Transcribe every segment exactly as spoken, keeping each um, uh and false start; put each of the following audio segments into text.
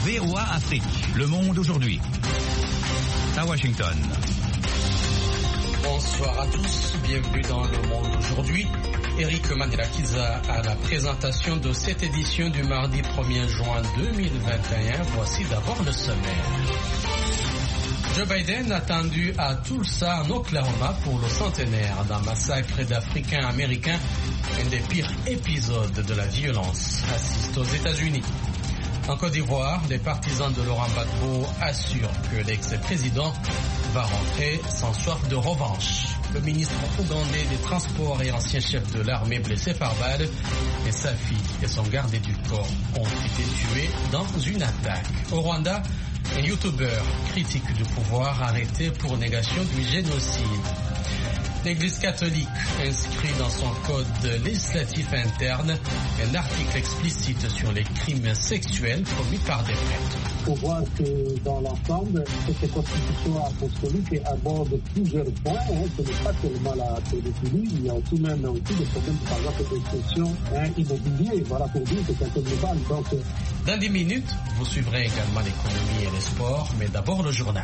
V O A Afrique. Le monde aujourd'hui. À Washington. Bonsoir à tous, bienvenue dans Le Monde aujourd'hui. Eric Mandela-Kiza à la présentation de cette édition du mardi premier juin deux mille vingt et un. Voici d'abord le sommaire. Joe Biden attendu à Tulsa, en Oklahoma, pour le centenaire d'un massacre d'Africains américains, un des pires épisodes de la violence, assiste aux États-Unis. En Côte d'Ivoire, les partisans de Laurent Gbagbo assurent que l'ex-président va rentrer sans soif de revanche. Le ministre ougandais des Transports et ancien chef de l'armée blessé par balle, et sa fille et son gardé du corps ont été tués dans une attaque. Au Rwanda, un youtubeur critique du pouvoir arrêté pour négation du génocide. L'Église catholique inscrit dans son code législatif interne un article explicite sur les crimes sexuels commis par des prêtres. Il faut voir que dans l'ensemble, cette constitution apostolique aborde plusieurs points. Hein. Ce n'est pas seulement la pédophilie, il y a tout de même aussi des problèmes, par exemple, d'expression hein, immobilier. Voilà pour dire que c'est un peu global. Donc, dans dix minutes, vous suivrez également l'économie et les sports, mais d'abord le journal.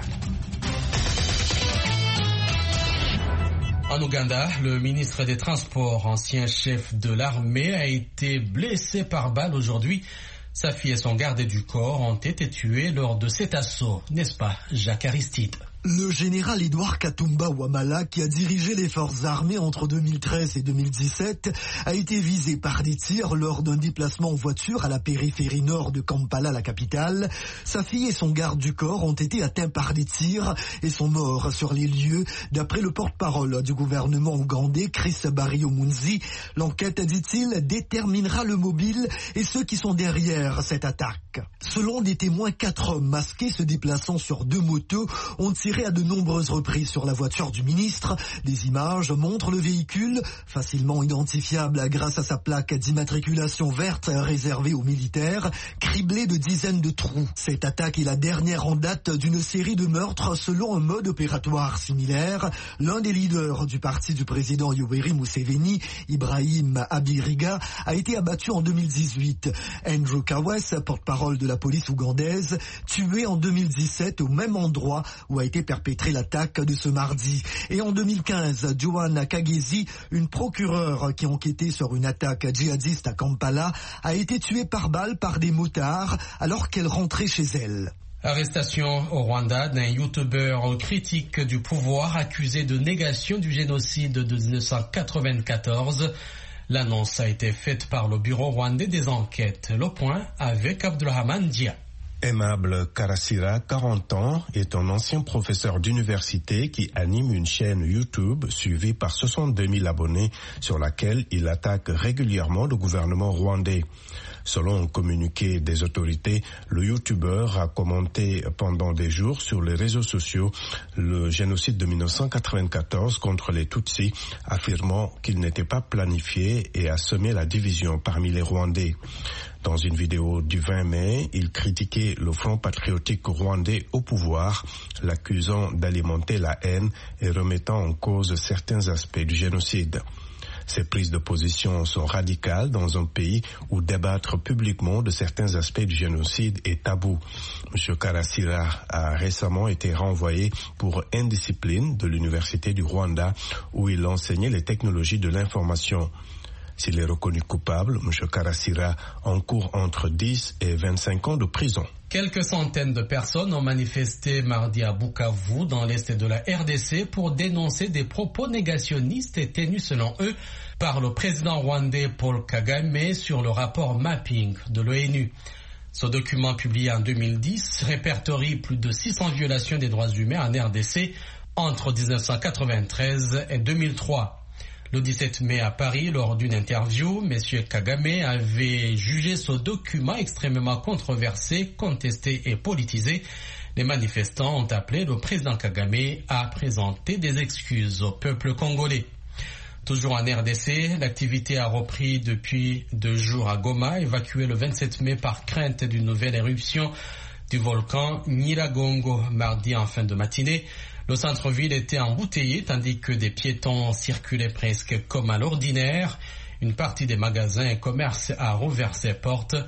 En Ouganda, le ministre des Transports, ancien chef de l'armée, a été blessé par balle aujourd'hui. Sa fille et son gardé du corps ont été tués lors de cet assaut, n'est-ce pas, Jacques Aristide? Le général Edouard Katumba Wamala, qui a dirigé les forces armées entre deux mille treize et deux mille dix-sept, a été visé par des tirs lors d'un déplacement en voiture à la périphérie nord de Kampala, la capitale. Sa fille et son garde du corps ont été atteints par des tirs et sont morts sur les lieux. D'après le porte-parole du gouvernement ougandais, Chris Barry-Omunzi, l'enquête, dit-il, déterminera le mobile et ceux qui sont derrière cette attaque. Selon des témoins, quatre hommes masqués se déplaçant sur deux motos ont tiré à de nombreuses reprises sur la voiture du ministre. Des images montrent le véhicule, facilement identifiable grâce à sa plaque d'immatriculation verte réservée aux militaires, criblé de dizaines de trous. Cette attaque est la dernière en date d'une série de meurtres selon un mode opératoire similaire. L'un des leaders du parti du président Yoweri Museveni, Ibrahim Abiriga, a été abattu en deux mille dix-huit. Andrew Kawes, porte-parole de la police ougandaise, tué en deux mille dix-sept au même endroit où a été perpétrée l'attaque de ce mardi. Et en deux mille quinze, Joanna Kagezi, une procureure qui enquêtait sur une attaque djihadiste à Kampala, a été tuée par balle par des motards alors qu'elle rentrait chez elle. Arrestation au Rwanda d'un youtubeur critique du pouvoir accusé de négation du génocide de dix-neuf cent quatre-vingt-quatorze. L'annonce a été faite par le bureau rwandais des enquêtes. Le point avec Abdulrahman Dia. Aimable Karasira, quarante ans, est un ancien professeur d'université qui anime une chaîne YouTube suivie par soixante-deux mille abonnés sur laquelle il attaque régulièrement le gouvernement rwandais. Selon un communiqué des autorités, le youtubeur a commenté pendant des jours sur les réseaux sociaux le génocide de dix-neuf cent quatre-vingt-quatorze contre les Tutsis, affirmant qu'il n'était pas planifié et a semé la division parmi les Rwandais. Dans une vidéo du vingt mai, il critiquait le Front patriotique rwandais au pouvoir, l'accusant d'alimenter la haine et remettant en cause certains aspects du génocide. Ces prises de position sont radicales dans un pays où débattre publiquement de certains aspects du génocide est tabou. M. Karasira a récemment été renvoyé pour indiscipline de l'Université du Rwanda où il enseignait les technologies de l'information. S'il est reconnu coupable, M. Karasira encourt entre dix et vingt-cinq ans de prison. Quelques centaines de personnes ont manifesté mardi à Bukavu, dans l'est de la R D C, pour dénoncer des propos négationnistes tenus selon eux par le président rwandais Paul Kagame sur le rapport Mapping de l'ONU. Ce document publié en deux mille dix répertorie plus de six cents violations des droits humains en R D C entre dix-neuf cent quatre-vingt-treize et deux mille trois. Le dix-sept mai à Paris, lors d'une interview, M. Kagame avait jugé ce document extrêmement controversé, contesté et politisé. Les manifestants ont appelé le président Kagame à présenter des excuses au peuple congolais. Toujours en R D C, l'activité a repris depuis deux jours à Goma, évacuée le vingt-sept mai par crainte d'une nouvelle éruption du volcan Nyiragongo mardi en fin de matinée. Le centre-ville était embouteillé tandis que des piétons circulaient presque comme à l'ordinaire. Une partie des magasins et commerces a rouvert ses portes,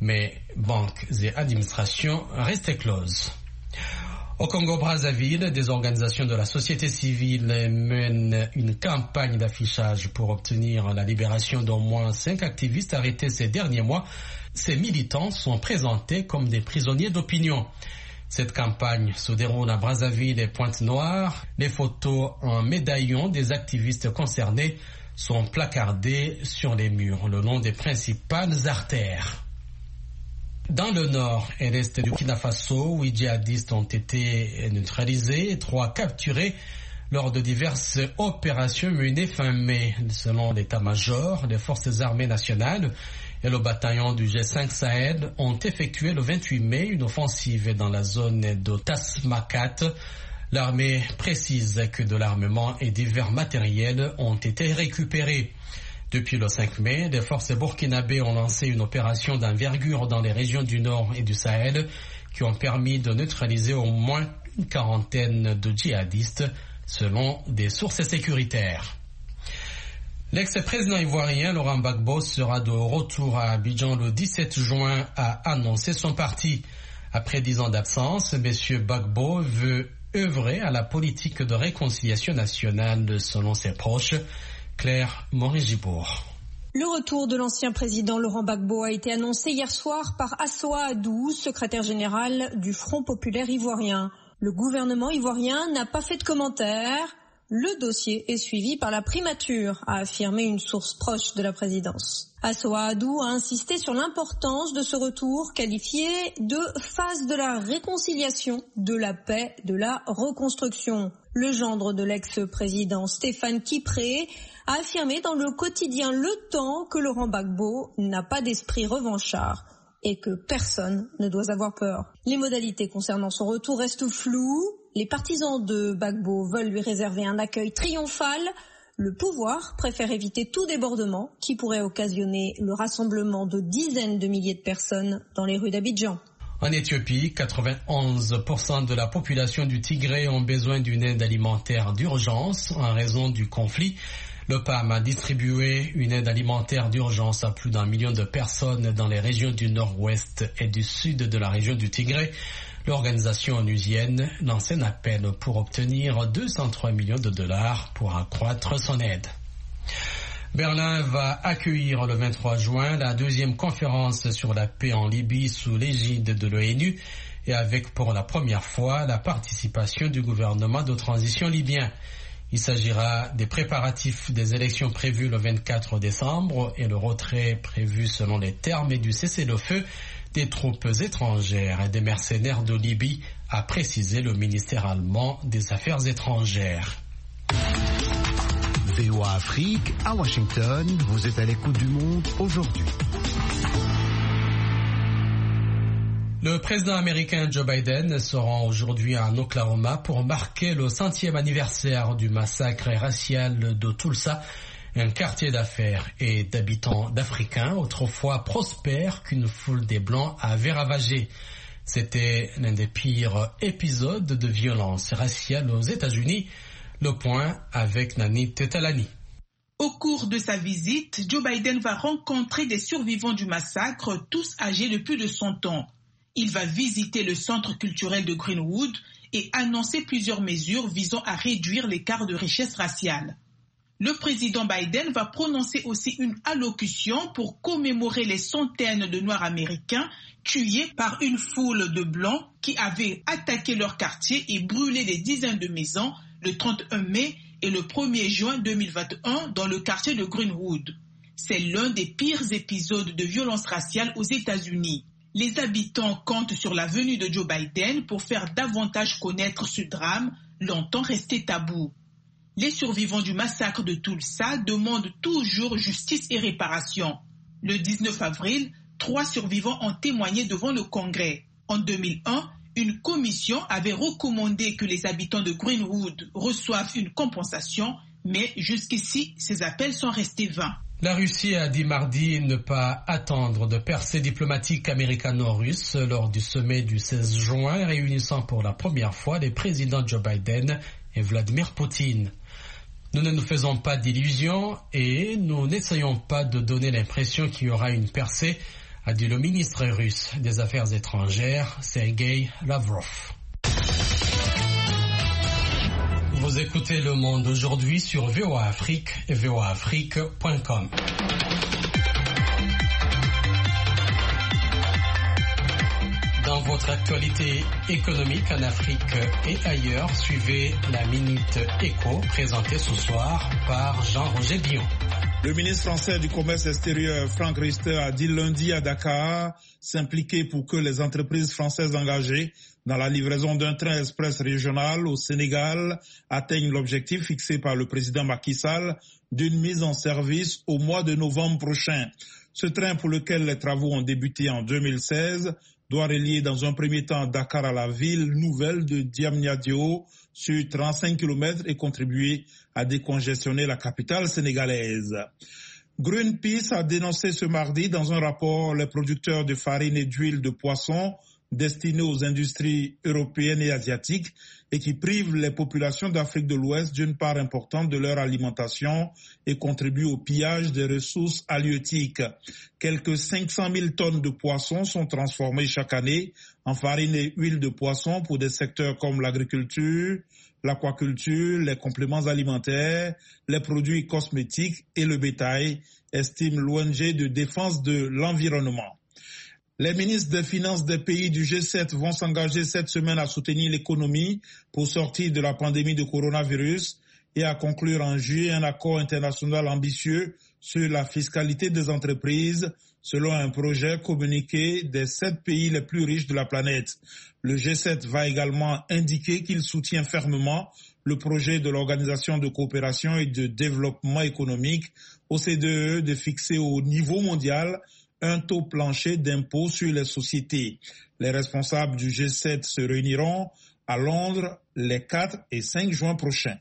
mais banques et administrations restaient closes. Au Congo-Brazzaville, des organisations de la société civile mènent une campagne d'affichage pour obtenir la libération d'au moins cinq activistes arrêtés ces derniers mois. Ces militants sont présentés comme des prisonniers d'opinion. Cette campagne se déroule à Brazzaville et Pointe-Noire. Les photos en médaillon des activistes concernés sont placardées sur les murs le long des principales artères. Dans le nord et l'est du Burkina Faso, huit djihadistes ont été neutralisés et trois capturés lors de diverses opérations menées fin mai. Selon l'état-major, les forces armées nationales et le bataillon du G cinq Sahel ont effectué le vingt-huit mai une offensive dans la zone de Tasmakat. L'armée précise que de l'armement et divers matériels ont été récupérés. Depuis le cinq mai, les forces burkinabées ont lancé une opération d'envergure dans les régions du Nord et du Sahel qui ont permis de neutraliser au moins une quarantaine de djihadistes selon des sources sécuritaires. L'ex-président ivoirien Laurent Gbagbo sera de retour à Abidjan le dix-sept juin, a annoncé son parti. Après dix ans d'absence, M. Gbagbo veut œuvrer à la politique de réconciliation nationale selon ses proches. Claire Morin-Gibourg. Le retour de l'ancien président Laurent Gbagbo a été annoncé hier soir par Assoa Adou, secrétaire général du Front populaire ivoirien. Le gouvernement ivoirien n'a pas fait de commentaires. Le dossier est suivi par la primature, a affirmé une source proche de la présidence. Assoa Adou a insisté sur l'importance de ce retour, qualifié de phase de la réconciliation, de la paix, de la reconstruction. Le gendre de l'ex-président Stéphane Kipré a affirmé dans le quotidien Le Temps que Laurent Gbagbo n'a pas d'esprit revanchard et que personne ne doit avoir peur. Les modalités concernant son retour restent floues. Les partisans de Gbagbo veulent lui réserver un accueil triomphal. Le pouvoir préfère éviter tout débordement qui pourrait occasionner le rassemblement de dizaines de milliers de personnes dans les rues d'Abidjan. En Éthiopie, quatre-vingt-onze pour cent de la population du Tigré ont besoin d'une aide alimentaire d'urgence en raison du conflit. Le P A M a distribué une aide alimentaire d'urgence à plus d'un million de personnes dans les régions du nord-ouest et du sud de la région du Tigré. L'organisation onusienne lance un appel pour obtenir deux cent trois millions de dollars pour accroître son aide. Berlin va accueillir le vingt-trois juin la deuxième conférence sur la paix en Libye sous l'égide de l'ONU et avec pour la première fois la participation du gouvernement de transition libyen. Il s'agira des préparatifs des élections prévues le vingt-quatre décembre et le retrait prévu selon les termes du cessez-le-feu des troupes étrangères et des mercenaires de Libye, a précisé le ministère allemand des Affaires étrangères. V O A Afrique, à Washington, vous êtes à l'écoute du monde aujourd'hui. Le président américain Joe Biden se rend aujourd'hui en Oklahoma pour marquer le centième anniversaire du massacre racial de Tulsa, un quartier d'affaires et d'habitants d'Africains autrefois prospères qu'une foule des Blancs avait ravagé. C'était l'un des pires épisodes de violence raciale aux États-Unis. Le point avec Nani Tetalani. Au cours de sa visite, Joe Biden va rencontrer des survivants du massacre, tous âgés de plus de cent ans. Il va visiter le centre culturel de Greenwood et annoncer plusieurs mesures visant à réduire l'écart de richesse raciale. Le président Biden va prononcer aussi une allocution pour commémorer les centaines de Noirs américains tués par une foule de Blancs qui avaient attaqué leur quartier et brûlé des dizaines de maisons le trente et un mai et le premier juin deux mille vingt et un dans le quartier de Greenwood. C'est l'un des pires épisodes de violence raciale aux États-Unis. Les habitants comptent sur la venue de Joe Biden pour faire davantage connaître ce drame, longtemps resté tabou. Les survivants du massacre de Tulsa demandent toujours justice et réparation. Le dix-neuf avril, trois survivants ont témoigné devant le Congrès. En deux mille un, une commission avait recommandé que les habitants de Greenwood reçoivent une compensation, mais jusqu'ici, ces appels sont restés vains. La Russie a dit mardi ne pas attendre de percée diplomatique américano-russe lors du sommet du seize juin réunissant pour la première fois les présidents Joe Biden et Vladimir Poutine. Nous ne nous faisons pas d'illusions et nous n'essayons pas de donner l'impression qu'il y aura une percée, a dit le ministre russe des Affaires étrangères, Sergei Lavrov. Vous écoutez Le Monde aujourd'hui sur V O A Afrique et V O A Afrique point com. Dans votre actualité économique en Afrique et ailleurs, suivez la Minute Éco présentée ce soir par Jean-Roger Bion. Le ministre français du Commerce extérieur, Franck Riester, a dit lundi à Dakar s'impliquer pour que les entreprises françaises engagées dans la livraison d'un train express régional au Sénégal atteignent l'objectif fixé par le président Macky Sall d'une mise en service au mois de novembre prochain. Ce train, pour lequel les travaux ont débuté en deux mille seize, doit relier dans un premier temps Dakar à la ville nouvelle de Diamniadio sur trente-cinq kilomètres et contribuer à décongestionner la capitale sénégalaise. Greenpeace a dénoncé ce mardi dans un rapport les producteurs de farine et d'huile de poisson destinés aux industries européennes et asiatiques et qui privent les populations d'Afrique de l'Ouest d'une part importante de leur alimentation et contribuent au pillage des ressources halieutiques. Quelques cinq cent mille tonnes de poissons sont transformées chaque année en farine et huile de poisson pour des secteurs comme l'agriculture, l'aquaculture, les compléments alimentaires, les produits cosmétiques et le bétail, estime l'O N G de défense de l'environnement. Les ministres des Finances des pays du G sept vont s'engager cette semaine à soutenir l'économie pour sortir de la pandémie de coronavirus et à conclure en juillet un accord international ambitieux sur la fiscalité des entreprises selon un projet communiqué des sept pays les plus riches de la planète. Le G sept va également indiquer qu'il soutient fermement le projet de l'Organisation de coopération et de développement économique, O C D E, de fixer au niveau mondial un taux plancher d'impôt sur les sociétés. Les responsables du G sept se réuniront à Londres les quatre et cinq juin prochains.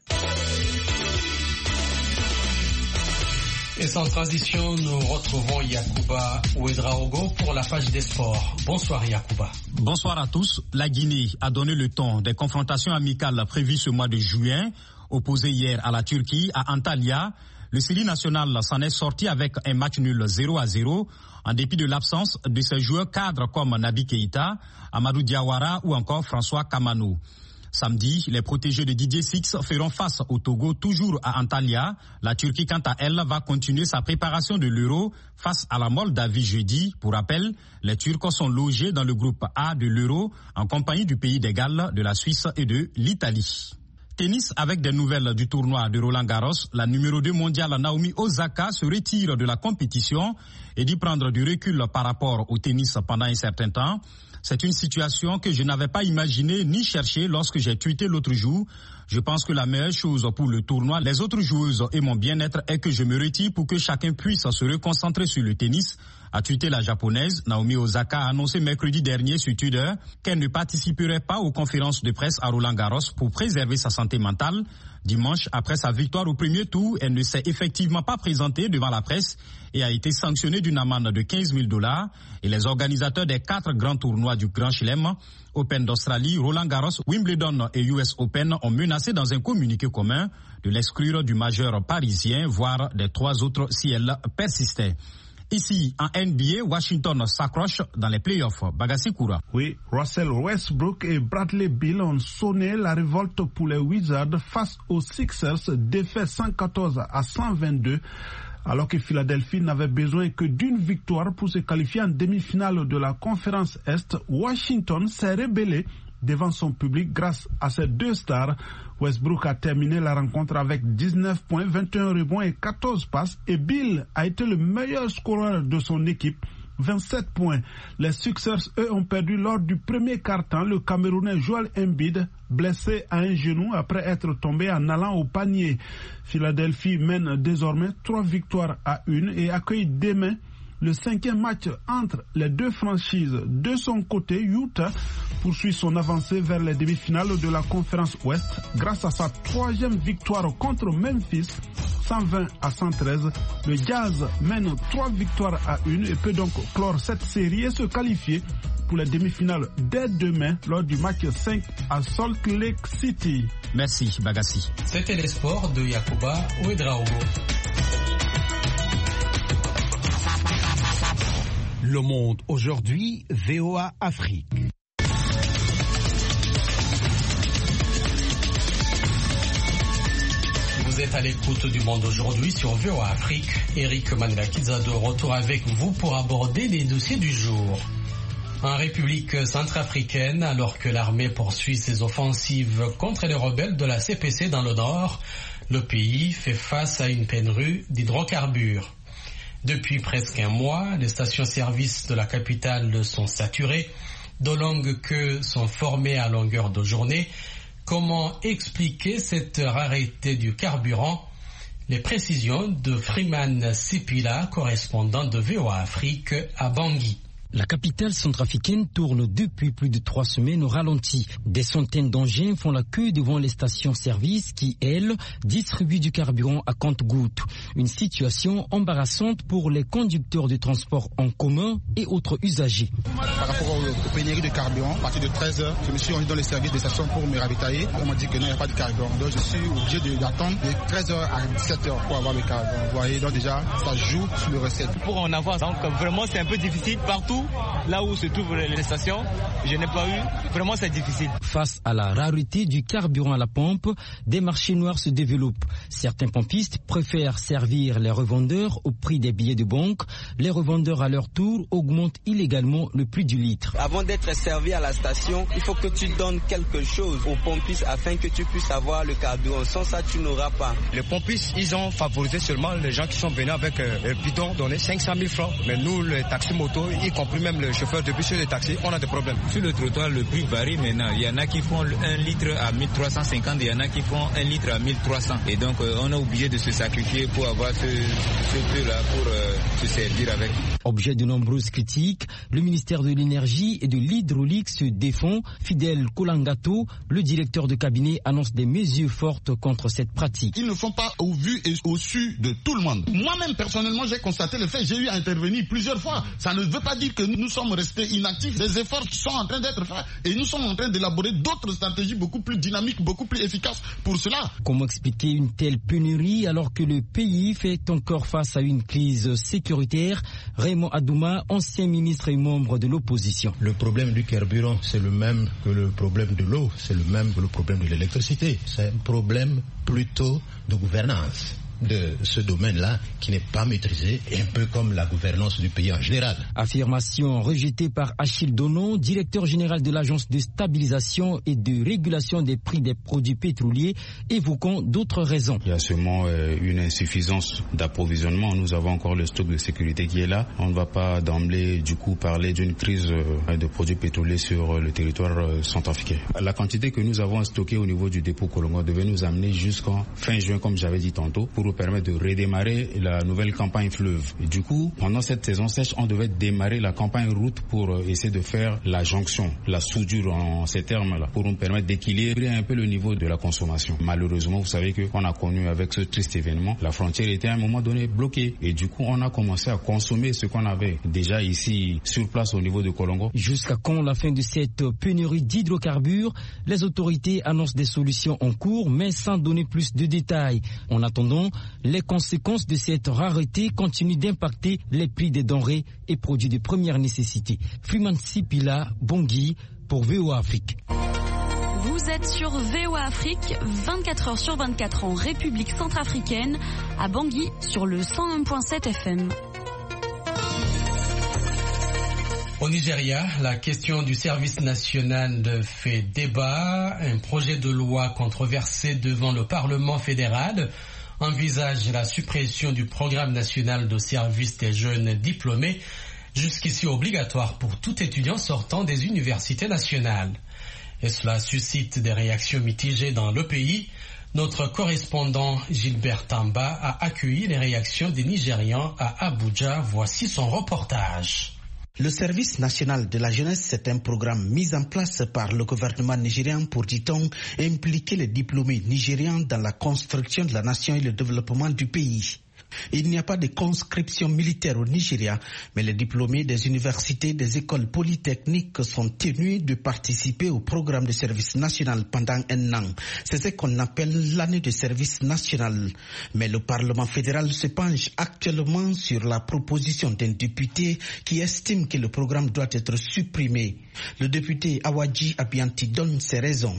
Et sans transition, nous retrouvons Yacouba Ouedraogo pour la page des sports. Bonsoir Yacouba. Bonsoir à tous. La Guinée a donné le ton des confrontations amicales prévues ce mois de juin, opposées hier à la Turquie, à Antalya. Le Sili national s'en est sorti avec un match nul zéro à zéro, en dépit de l'absence de ses joueurs cadres comme Naby Keïta, Amadou Diawara ou encore François Kamano. Samedi, les protégés de Didier Six feront face au Togo, toujours à Antalya. La Turquie, quant à elle, va continuer sa préparation de l'Euro face à la Moldavie jeudi. Pour rappel, les Turcs sont logés dans le groupe A de l'Euro en compagnie du pays des Galles, de la Suisse et de l'Italie. Tennis avec des nouvelles du tournoi de Roland Garros. La numéro deux mondiale Naomi Osaka se retire de la compétition et dit prendre du recul par rapport au tennis pendant un certain temps. C'est une situation que je n'avais pas imaginée ni cherchée lorsque j'ai tweeté l'autre jour. Je pense que la meilleure chose pour le tournoi, les autres joueuses et mon bien-être est que je me retire pour que chacun puisse se reconcentrer sur le tennis, a tweeté la japonaise. Naomi Osaka a annoncé mercredi dernier sur Twitter qu'elle ne participerait pas aux conférences de presse à Roland Garros pour préserver sa santé mentale. Dimanche, après sa victoire au premier tour, elle ne s'est effectivement pas présentée devant la presse et a été sanctionnée d'une amende de quinze mille dollars. Et les organisateurs des quatre grands tournois du Grand Chelem, Open d'Australie, Roland Garros, Wimbledon et U S Open, ont menacé dans un communiqué commun de l'exclure du majeur parisien, voire des trois autres si elle persistait. Ici, en N B A, Washington s'accroche dans les playoffs. Bagassi Koura. Oui, Russell Westbrook et Bradley Beal ont sonné la révolte pour les Wizards face aux Sixers, défaits cent quatorze à cent vingt-deux. Alors que Philadelphie n'avait besoin que d'une victoire pour se qualifier en demi-finale de la conférence Est, Washington s'est rebellé devant son public grâce à ses deux stars. Westbrook a terminé la rencontre avec dix-neuf points, vingt et un rebonds et quatorze passes et Bill a été le meilleur scoreur de son équipe, vingt-sept points. Les Sixers, eux, ont perdu lors du premier quart-temps. Le Camerounais Joel Embiid, blessé à un genou après être tombé en allant au panier. Philadelphie mène désormais trois victoires à une et accueille demain le cinquième match entre les deux franchises. De son côté, Utah poursuit son avancée vers les demi-finales de la conférence Ouest grâce à sa troisième victoire contre Memphis, cent vingt à cent treize. Le Jazz mène trois victoires à une et peut donc clore cette série et se qualifier pour les demi-finales dès demain lors du match cinq à Salt Lake City. Merci Bagassi. C'était les sports de Yacouba Ouedraogo. Le Monde aujourd'hui, V O A Afrique. Vous êtes à l'écoute du Monde aujourd'hui sur V O A Afrique. Eric Manilakidza de retour avec vous pour aborder les dossiers du jour. En République centrafricaine, alors que l'armée poursuit ses offensives contre les rebelles de la C P C dans le nord, le pays fait face à une pénurie d'hydrocarbures. Depuis presque un mois, les stations-service de la capitale sont saturées, de longues queues sont formées à longueur de journée. Comment expliquer cette rareté du carburant? Les précisions de Freeman Sipila, correspondant de V O A Afrique à Bangui. La capitale centrafricaine tourne depuis plus de trois semaines au ralenti. Des centaines d'engins font la queue devant les stations-service qui, elles, distribuent du carburant à compte-gouttes. Une situation embarrassante pour les conducteurs de transport en commun et autres usagers. Par rapport aux pénuries de carburant, à partir de treize heures, je me suis rendu dans les services des stations pour me ravitailler. On m'a dit que non, il n'y a pas de carburant. Donc je suis obligé d'attendre de treize heures à dix-sept heures pour avoir le carburant. Vous voyez, donc déjà, ça joue sur le recette. Pour en avoir, donc vraiment c'est un peu difficile partout. Là où se trouvent les stations, je n'ai pas eu. Vraiment, c'est difficile. Face à la rareté du carburant à la pompe, des marchés noirs se développent. Certains pompistes préfèrent servir les revendeurs au prix des billets de banque. Les revendeurs, à leur tour, augmentent illégalement le prix du litre. Avant d'être servi à la station, il faut que tu donnes quelque chose aux pompistes afin que tu puisses avoir le carburant. Sans ça, tu n'auras pas. Les pompistes, ils ont favorisé seulement les gens qui sont venus avec euh, le bidon, donné cinq cent mille francs. Mais nous, les taxis motos, y compris même le chauffeur de bus et de taxi, on a des problèmes. Sur le trottoir, le prix varie maintenant. Il y en a qui font un litre à mille trois cent cinquante, il y en a qui font un litre à mille trois cents. Et donc, euh, on est obligé de se sacrifier pour avoir ce, ce prix-là, pour euh, se servir avec. Objet de nombreuses critiques, le ministère de l'Énergie et de l'Hydraulique se défend. Fidèle Kolangato, le directeur de cabinet, annonce des mesures fortes contre cette pratique. Ils ne font pas au vu et au su de tout le monde. Moi-même, personnellement, j'ai constaté le fait. J'ai eu à intervenir plusieurs fois. Ça ne veut pas dire que nous sommes restés inactifs. Des efforts sont en train d'être faits et nous sommes en train d'élaborer d'autres stratégies beaucoup plus dynamiques, beaucoup plus efficaces pour cela. Comment expliquer une telle pénurie alors que le pays fait encore face à une crise sécuritaire? Raymond Adouma, ancien ministre et membre de l'opposition. Le problème du carburant, c'est le même que le problème de l'eau, c'est le même que le problème de l'électricité. C'est un problème plutôt de gouvernance de ce domaine-là qui n'est pas maîtrisé, un peu comme la gouvernance du pays en général. Affirmation rejetée par Achille Donon, directeur général de l'Agence de stabilisation et de régulation des prix des produits pétroliers, évoquant d'autres raisons. Il y a seulement euh, une insuffisance d'approvisionnement. Nous avons encore le stock de sécurité qui est là. On ne va pas d'emblée du coup parler d'une crise euh, de produits pétroliers sur le territoire euh, centrafricain. La quantité que nous avons stockée au niveau du dépôt Kolongo devait nous amener jusqu'en fin juin, comme j'avais dit tantôt, pour permettre de redémarrer la nouvelle campagne fleuve. Et du coup, pendant cette saison sèche, on devait démarrer la campagne route pour essayer de faire la jonction, la soudure en ces termes-là, pour nous permettre d'équilibrer un peu le niveau de la consommation. Malheureusement, vous savez que qu'on a connu avec ce triste événement, la frontière était à un moment donné bloquée. Et du coup, on a commencé à consommer ce qu'on avait déjà ici sur place au niveau de Kolongo. Jusqu'à quand la fin de cette pénurie d'hydrocarbures? Les autorités annoncent des solutions en cours, mais sans donner plus de détails. En attendant, les conséquences de cette rareté continuent d'impacter les prix des denrées et produits de première nécessité. Freeman Sipila, Bangui, pour V O A Afrique. Vous êtes sur V O A Afrique, vingt-quatre heures sur vingt-quatre en République centrafricaine, à Bangui sur le cent un virgule sept F M. Au Nigeria, la question du service national fait débat. Un projet de loi controversé devant le Parlement fédéral envisage la suppression du programme national de service des jeunes diplômés, jusqu'ici obligatoire pour tout étudiant sortant des universités nationales. Et cela suscite des réactions mitigées dans le pays. Notre correspondant Gilbert Tamba a accueilli les réactions des Nigérians à Abuja. Voici son reportage. Le service national de la jeunesse, c'est un programme mis en place par le gouvernement nigérian pour, dit-on, impliquer les diplômés nigérians dans la construction de la nation et le développement du pays. Il n'y a pas de conscription militaire au Nigeria, mais les diplômés des universités, des écoles polytechniques sont tenus de participer au programme de service national pendant un an. C'est ce qu'on appelle l'année de service national. Mais le Parlement fédéral se penche actuellement sur la proposition d'un député qui estime que le programme doit être supprimé. Le député Awadji Abianti donne ses raisons.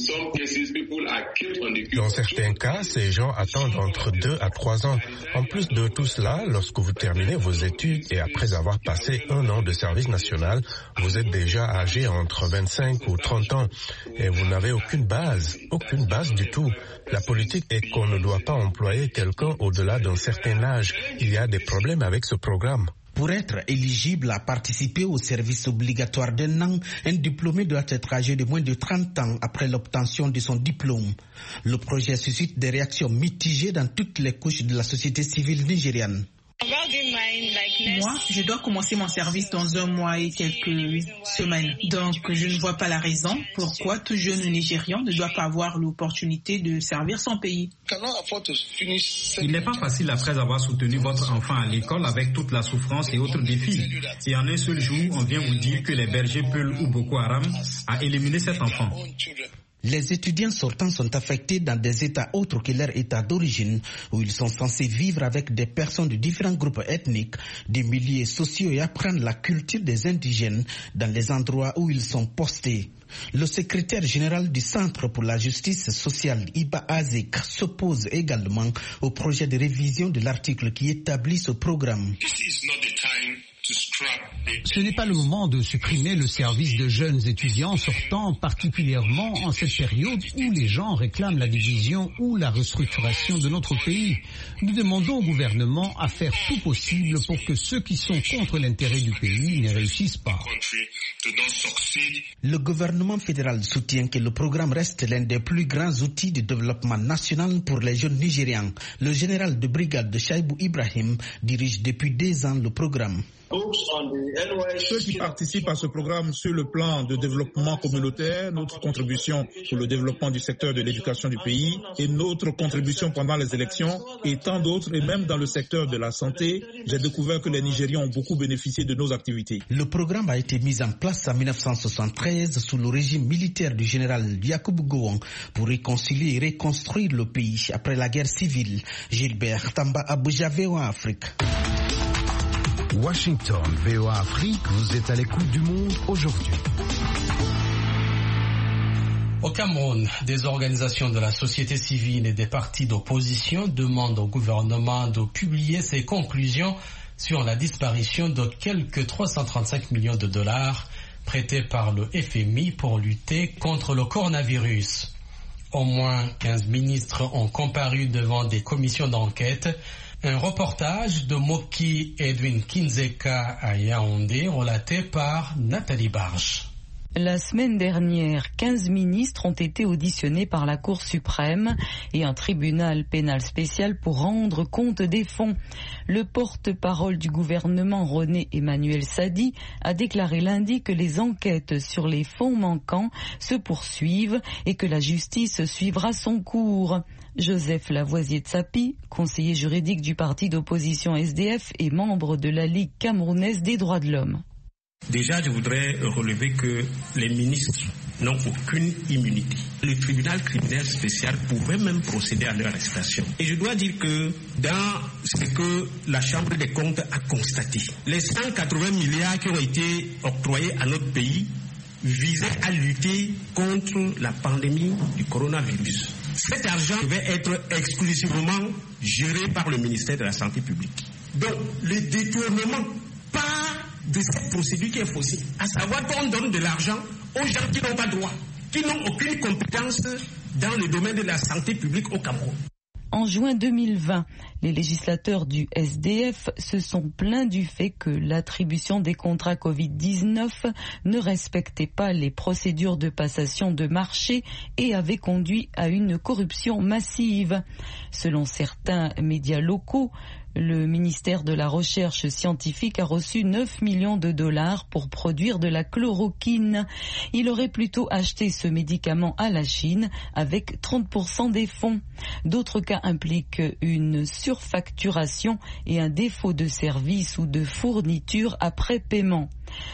Dans certains cas, ces gens attendent entre deux à trois ans. En plus de tout cela, lorsque vous terminez vos études et après avoir passé un an de service national, vous êtes déjà âgé entre vingt-cinq ou trente ans et vous n'avez aucune base, aucune base du tout. La politique est qu'on ne doit pas employer quelqu'un au-delà d'un certain âge. Il y a des problèmes avec ce programme. Pour être éligible à participer au service obligatoire d'un an, un diplômé doit être âgé de moins de trente ans après l'obtention de son diplôme. Le projet suscite des réactions mitigées dans toutes les couches de la société civile nigériane. Moi, je dois commencer mon service dans un mois et quelques semaines. Donc, je ne vois pas la raison pourquoi tout jeune Nigérian ne doit pas avoir l'opportunité de servir son pays. Il n'est pas facile après avoir soutenu votre enfant à l'école avec toute la souffrance et autres défis. Et en un seul jour, on vient vous dire que les bergers Peul ou Boko Haram a éliminé cet enfant. Les étudiants sortants sont affectés dans des états autres que leur état d'origine, où ils sont censés vivre avec des personnes de différents groupes ethniques, des milieux sociaux et apprendre la culture des indigènes dans les endroits où ils sont postés. Le secrétaire général du Centre pour la justice sociale, Iba Azek, s'oppose également au projet de révision de l'article qui établit ce programme. Ce n'est pas le moment de supprimer le service de jeunes étudiants sortant, particulièrement en cette période où les gens réclament la division ou la restructuration de notre pays. Nous demandons au gouvernement à faire tout possible pour que ceux qui sont contre l'intérêt du pays ne réussissent pas. Le gouvernement fédéral soutient que le programme reste l'un des plus grands outils de développement national pour les jeunes Nigérians. Le général de brigade de Shaibou Ibrahim dirige depuis deux ans le programme. Ceux qui participent à ce programme sur le plan de développement communautaire, notre contribution pour le développement du secteur de l'éducation du pays et notre contribution pendant les élections et tant d'autres, et même dans le secteur de la santé, j'ai découvert que les Nigérians ont beaucoup bénéficié de nos activités. Le programme a été mis en place en mille neuf cent soixante-treize sous le régime militaire du général Yakubu Gowon pour réconcilier et reconstruire le pays après la guerre civile. Gilbert Tamba, Abuja, V O A Afrique. Washington, V O A Afrique, vous êtes à l'écoute du monde aujourd'hui. Au Cameroun, des organisations de la société civile et des partis d'opposition demandent au gouvernement de publier ses conclusions sur la disparition de quelques trois cent trente-cinq millions de dollars prêtés par le F M I pour lutter contre le coronavirus. Au moins quinze ministres ont comparu devant des commissions d'enquête. Un reportage de Moki Edwin Kinzeka à Yaoundé, relaté par Nathalie Barge. La semaine dernière, quinze ministres ont été auditionnés par la Cour suprême et un tribunal pénal spécial pour rendre compte des fonds. Le porte-parole du gouvernement, René Emmanuel Sadi, a déclaré lundi que les enquêtes sur les fonds manquants se poursuivent et que la justice suivra son cours. Joseph Lavoisier-Tsapi, conseiller juridique du parti d'opposition S D F et membre de la Ligue camerounaise des droits de l'homme. Déjà, je voudrais relever que les ministres n'ont aucune immunité. Le tribunal criminel spécial pouvait même procéder à leur arrestation. Et je dois dire que dans ce que la Chambre des comptes a constaté, les cent quatre-vingts milliards qui ont été octroyés à notre pays visaient à lutter contre la pandémie du coronavirus. Cet argent devait être exclusivement géré par le ministère de la Santé publique. Donc, le détournement par de cette procédure qui est faussée, à savoir qu'on donne de l'argent aux gens qui n'ont pas droit, qui n'ont aucune compétence dans le domaine de la santé publique au Cameroun. En juin deux mille vingt, les législateurs du S D F se sont plaints du fait que l'attribution des contrats covid dix-neuf ne respectait pas les procédures de passation de marché et avait conduit à une corruption massive. Selon certains médias locaux, Le ministère de la Recherche scientifique a reçu neuf millions de dollars pour produire de la chloroquine. Il aurait plutôt acheté ce médicament à la Chine avec trente pour cent des fonds. D'autres cas impliquent une surfacturation et un défaut de service ou de fourniture après paiement.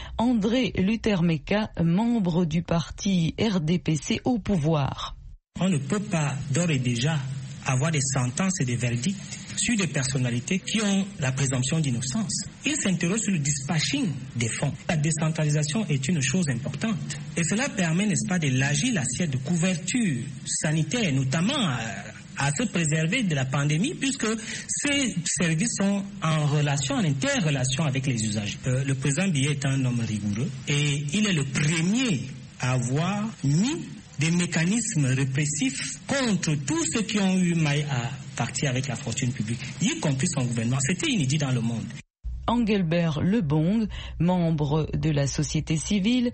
André Luther-Meka, membre du parti R D P C au pouvoir. On ne peut pas d'ores et déjà avoir des sentences et des verdicts sur des personnalités qui ont la présomption d'innocence. Il s'interroge sur le dispatching des fonds. La décentralisation est une chose importante. Et cela permet, n'est-ce pas, d'élargir l'assiette de couverture sanitaire, notamment à, à se préserver de la pandémie, puisque ces services sont en relation, en interrelation avec les usagers. Euh, le président Biya est un homme rigoureux et il est le premier à avoir mis des mécanismes répressifs contre tous ceux qui ont eu maille à partir avec la fortune publique, y compris son gouvernement. C'était inédit dans le monde. Engelbert Lebong, membre de la société civile,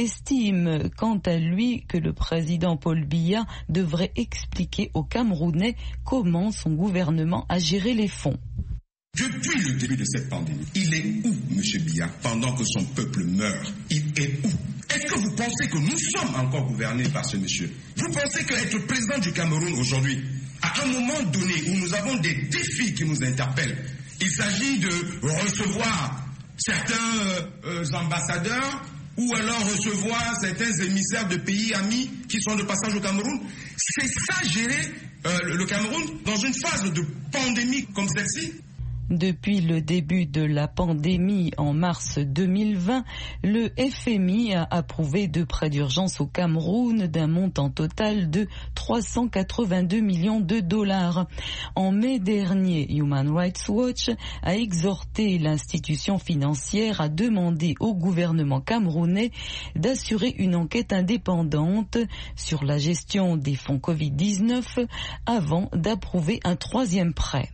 estime quant à lui que le président Paul Biya devrait expliquer aux Camerounais comment son gouvernement a géré les fonds. Depuis le début de cette pandémie, il est où, M. Biya, pendant que son peuple meurt? Il est où? Est-ce que vous pensez que nous sommes encore gouvernés par ce monsieur? Vous pensez qu'être président du Cameroun aujourd'hui, à un moment donné où nous avons des défis qui nous interpellent, il s'agit de recevoir certains euh, ambassadeurs ou alors recevoir certains émissaires de pays amis qui sont de passage au Cameroun? C'est ça gérer euh, le Cameroun dans une phase de pandémie comme celle-ci? Depuis le début de la pandémie en mars deux mille vingt, le F M I a approuvé deux prêts d'urgence au Cameroun d'un montant total de trois cent quatre-vingt-deux millions de dollars. En mai dernier, Human Rights Watch a exhorté l'institution financière à demander au gouvernement camerounais d'assurer une enquête indépendante sur la gestion des fonds covid dix-neuf avant d'approuver un troisième prêt.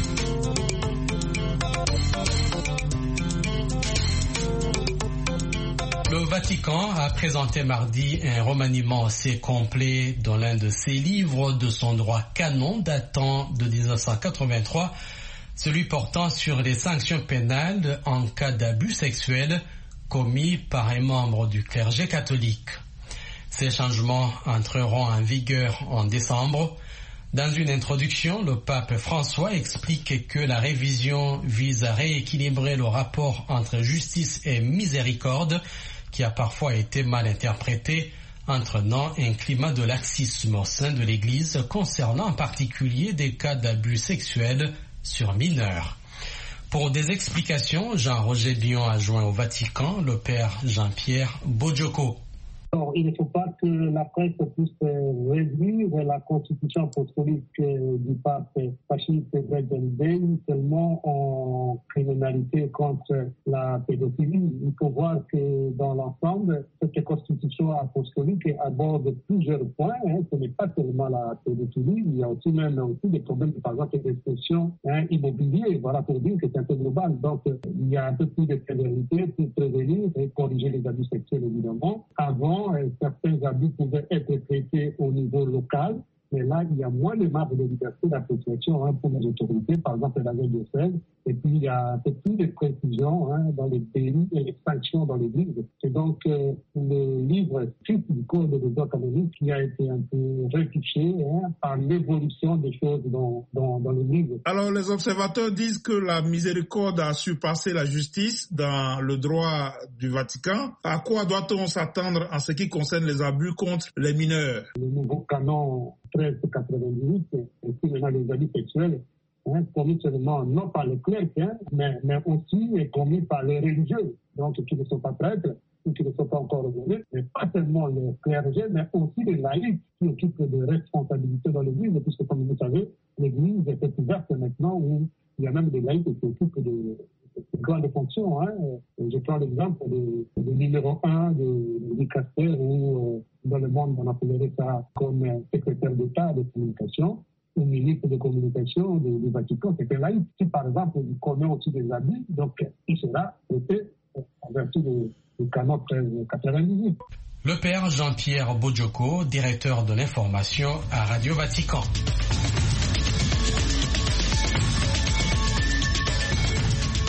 Le Vatican a présenté mardi un remaniement assez complet dans l'un de ses livres de son droit canon datant de dix-neuf cent quatre-vingt-trois, celui portant sur les sanctions pénales en cas d'abus sexuels commis par un membre du clergé catholique. Ces changements entreront en vigueur en décembre. Dans une introduction, le pape François explique que la révision vise à rééquilibrer le rapport entre justice et miséricorde, qui a parfois été mal interprété, entraînant un climat de laxisme au sein de l'Église concernant en particulier des cas d'abus sexuels sur mineurs. Pour des explications, Jean-Roger Bion a joint au Vatican le père Jean-Pierre Bojoko. Alors, il ne faut pas que la presse puisse réduire la constitution apostolique du pape fasciste Benjamin seulement en criminalité contre la pédophilie. Il faut voir que dans l'ensemble, cette constitution apostolique aborde plusieurs points. Hein. Ce n'est pas seulement la pédophilie, il y a aussi même aussi des problèmes, par exemple, d'expression hein, immobilier. Voilà pour dire que c'est un peu global. Donc, il y a un peu plus de sévérité pour prévenir et corriger les abus sexuels, évidemment. Avant, certains abus pouvaient être traités au niveau local, mais là, il y a moins de marge de liberté d'appréciation hein, pour les autorités, par exemple la diocèse. Et puis, il y a un peu plus de précision hein, dans les pays et les sanctions dans les livres. C'est donc euh, le livre strict du Code de droit canonique qui a été un peu rectifié hein, par l'évolution des choses dans, dans, dans le livre. Alors, les observateurs disent que la miséricorde a surpassé la justice dans le droit du Vatican. À quoi doit-on s'attendre en ce qui concerne les abus contre les mineurs? Le nouveau canon treize quatre-vingt-dix-huit, ainsi maintenant les abus sexuels, Hein, commis seulement non par les clercs, hein, mais, mais aussi commis par les religieux, donc qui ne sont pas prêtres ou qui ne sont pas encore revenus, mais pas seulement les clergés, mais aussi les laïcs qui occupent de responsabilités dans l'Église, puisque comme vous savez, l'Église est ouverte maintenant où il y a même des laïcs qui occupent de, de grandes fonctions. Hein. Je prends l'exemple du numéro un de Dicaster, où euh, dans le monde on appellerait ça comme secrétaire d'État de communication, ou ministre de communication du, du Vatican, c'est un laïc. Si par exemple il commet aussi des abus, donc il sera traité en vertu du canon treize quatre-vingt-dix-huit. Le père Jean-Pierre Bojoko, directeur de l'information à Radio Vatican.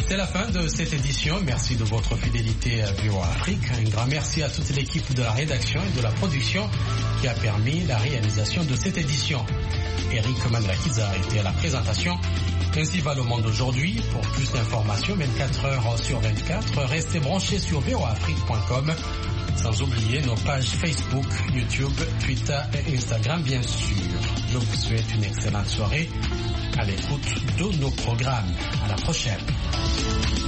C'est la fin de cette édition. Merci de votre fidélité à V O A Afrique. Un grand merci à toute l'équipe de la rédaction et de la production qui a permis la réalisation de cette édition. Eric Mandelakiza a été à la présentation. Ainsi va le monde aujourd'hui. Pour plus d'informations, vingt-quatre heures sur vingt-quatre, restez branchés sur v o a afrique point com. Sans oublier nos pages Facebook, YouTube, Twitter et Instagram, bien sûr. Je vous souhaite une excellente soirée à l'écoute de nos programmes. À la prochaine.